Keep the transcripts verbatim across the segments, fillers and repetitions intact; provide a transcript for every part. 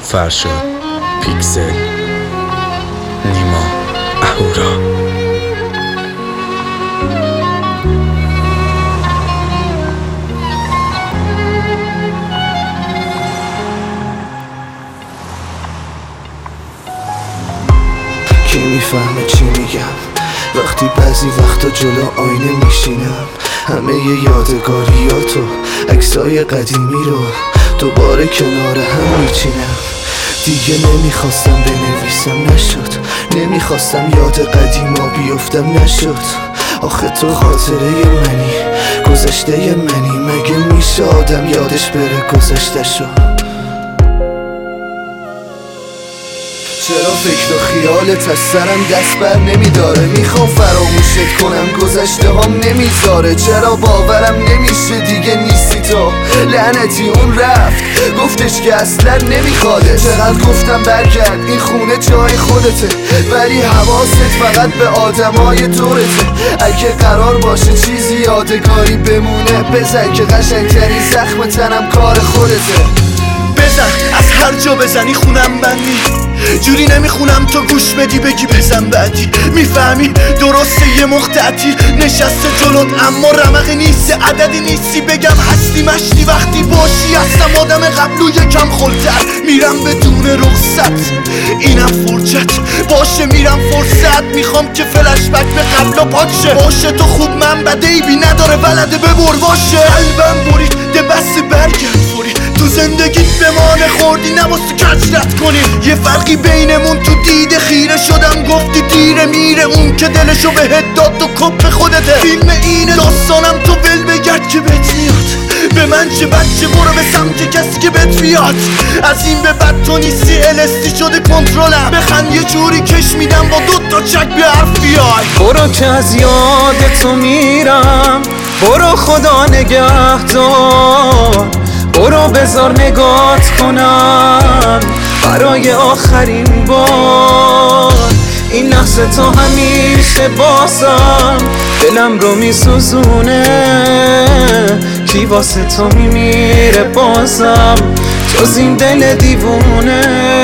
فرشاد، پیکسل، نیما، اهورا. کی میفهمه چی میگم وقتی بعضی وقتا جلو آینه میشینم، همه ی یادگاریاتو عکسای قدیمی رو دوباره کنار هم میچینم. دیگه نمیخواستم بنویسم نشد، نمیخواستم یاد قدیما بیفتم نشد. آخه تو خاطره منی، گذشته منی، مگه میشه آدم یادش بره گذشته شد؟ چرا فکر و خیالت از سرم دست بر نمیداره؟ میخوام فراموشت کنم گذشته هم نمیذاره. چرا باورم نمیشه دیگه نیستی تو؟ لعنتی اون رفت گفتش که اصلا نمیخواده. چقدر گفتم برگرد این خونه جای خودته، ولی حواست فقط به آدمای دورته. اگه قرار باشه چیزی یادگاری بمونه، بزن که قشنگترین زخم تنم کار خودته. بزن از هر جا بزنی خونم بندی، جوری نمیخونم تو گوش بدی بگی بزن بعدی. میفهمی درسته یه مختعتی نشسته جلوت اما رمقی نیستی، عددی نیستی بگم هستی مشتی. وقتی باشی هستم آدم قبلو یکم خلتر، میرم بدون رخصت اینم فرجت باشه، میرم فرصت. میخوام که فلش بک به قبلا پاکشه باشه. تو خوب من بده ای بی نداره ولده ببر باشه. قلبم برید ده بس برگرد فوری، تو زندگیت بمانه خوردی نباست کج رد کنیم. یه فرقی بینمون تو دیده خیره شدم گفتی دیره میره، اون که دلشو بهت داد تو کپ خودته. فیلم اینه داستانم تو ول بگرد که بهت میاد. به من چه بچه برو به سمت کسی که بهت بیاد. از این به بعد تو نیستی الستی شده کنترلم. بخند یه جوری کش میدم با دو تا چک به حرف بیای. برو که از یاد تو میرم، برو خدا نگهدار. برو بذار نگات کنم برای آخرین بار. این لحظه تا همیشه بازم دلم رو میسوزونه. کی واسه تو میمیره بازم جز این دل دیوونه،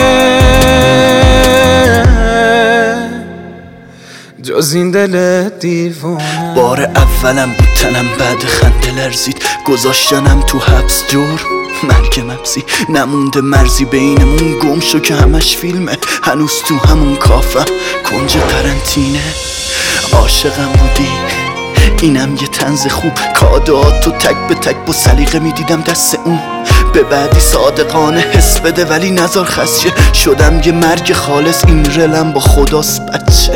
جز این دل دیوونه. بار اولم بود تنم بعد خنده لرزید، گذاشتنم تو حبس جور مرگ مبزی. نمونده مرزی بینمون گم شو که همش فیلمه. هنوز تو همون کافم کنج قرنطینه. عاشقم بودی اینم یه طنز خوب، کاداتو تک به تک با سلیقه میدیدم دست اون. به بعدی صادقانه حس بده ولی نزار خسشه. شدم یه مرگ خالص این رلم با خداست بچه.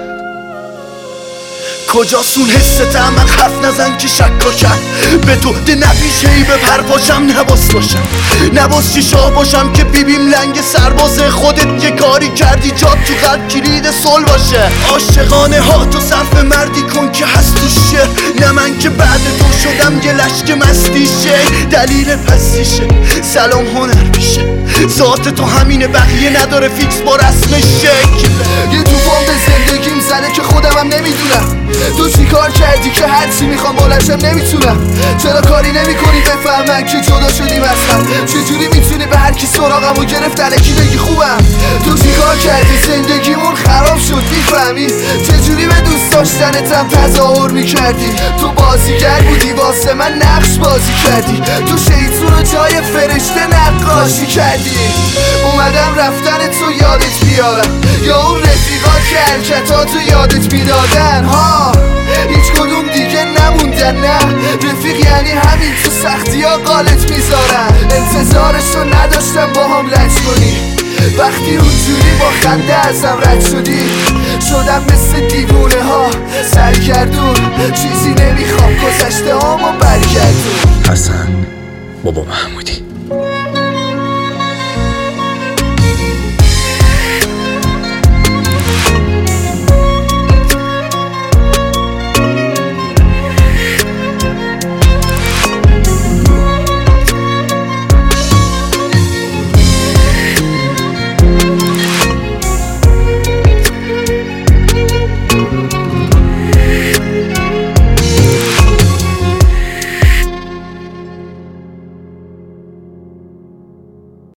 کجاست اون حست احمق حرف نزن که شکا کرد به تو ده نپیشه ای به پرپاشم. نباس باشم نباس چی شاه باشم که بیبیم لنگ سرباز خودت یه کاری کردی جاد تو قلب کلید صلح باشه. عاشقانه ها تو صرف مردی کن که هست تو شعر، نه من که بعد تو شدم یه لشک مستیشه. دلیل پستیشه سلام هنر پیشه، ذات تو همینه بقیه نداره فیکس با رسم شکل. یه توفان به زندگیم زده که خودمم نمیدونم. تو چی کار کردی که هرچی میخوام بلنشم نمیتونم؟ چرا کاری نمی کنی بفهمن که جدا شدیم از هم؟ چجوری میتونی به هر کی سراغمو گرفت الکی بگی خوبم؟ تو چی کار کردی زندگیمون خراب شد میفهمی؟ چجوری به دوست داشتنتم تظاهر میکردی؟ تو بازیگر بودی واسه من نقش بازی کردی. تو شیطون رو جای فرشته نقاشی کردی. اومدم رفتن تو یادت بیارم، یا اون رفیقات که حرکتاتو یادت میدادن ها. هیچ کدوم دیگه نموندن، نه رفیق یعنی همین تو سختی ها قالت میذارن. انتظارشو نداشتم با هم لج کنی، وقتی اونجوری با خنده ازم رد شدی. شدم مثل دیوونه ها سرگردون، چیزی نمیخوام گذشته هامو برگردون. حسن بابا محمودی.